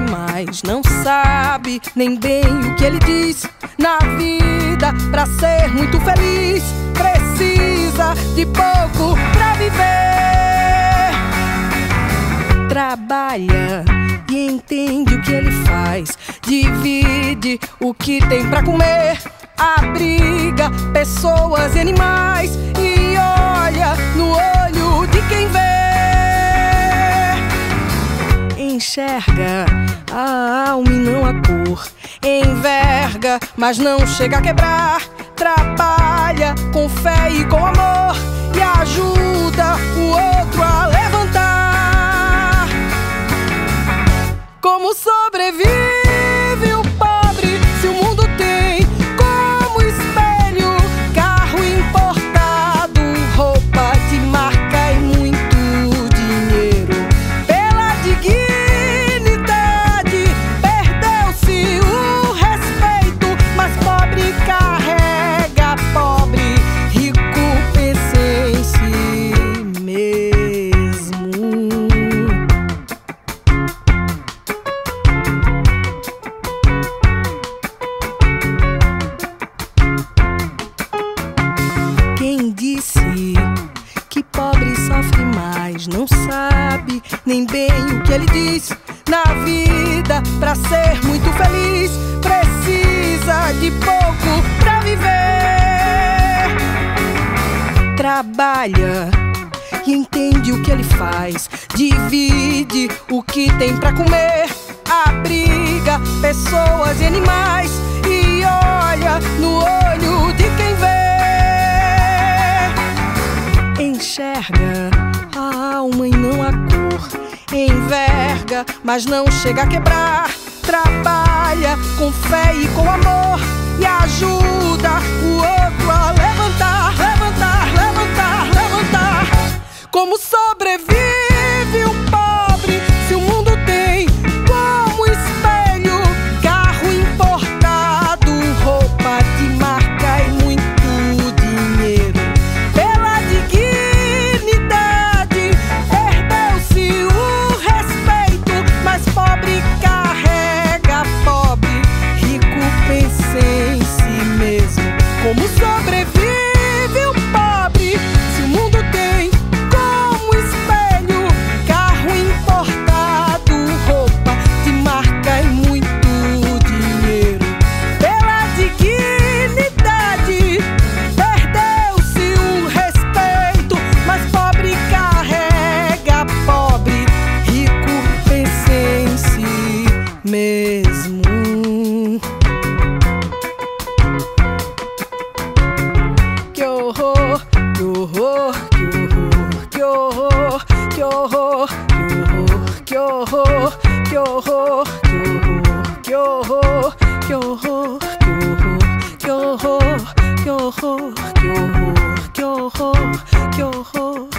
mas não sabe nem bem o que ele diz. Na vida, pra ser muito feliz, precisa de pouco pra viver. Trabalha e entende o que ele faz, divide o que tem pra comer, abriga pessoas e animais e olha no olho de quem vê. Enxerga a alma e não a cor, enverga, mas não chega a quebrar. Trabalha com fé e com amor e ajuda o outro a levantar. Como sobrevive o pobre se o mundo tem como espelho carro importado, roupa de marca e muito dinheiro? Pela dignidade perdeu-se o respeito, mas pobre carrega pobre, rico pensa em si mesmo. Quem disse que pobre sofre mais não sabe nem bem o que ele diz. Na vida, pra ser muito feliz, precisa de pouco pra viver. Trabalha e entende o que ele faz, divide o que tem pra comer, abriga pessoas e animais e olha no olho de quem vê. Enxerga a alma e não a cor, enverga, mas não chega a quebrar. Trabalha com fé e com amor e ajuda o outro a levantar, levantar, levantar, levantar. Como sobrevive o pobre se o mundo tem como espelho carro importado, roupa de marca e muito dinheiro? Pela dignidade perdeu-se o respeito, mas pobre carrega pobre, rico pensa em si mesmo. Como sobrevive o pobre se o mundo tem como espelho carro importado, roupa de marca e muito dinheiro? Pela dignidade perdeu-se o respeito, mas pobre carrega pobre, rico pensa em si mesmo. Que horror, que horror, que horror, que horror, que horror, que horror, que horror, que horror, que horror, que horror, que horror, que horror, que horror, que horror, que horror.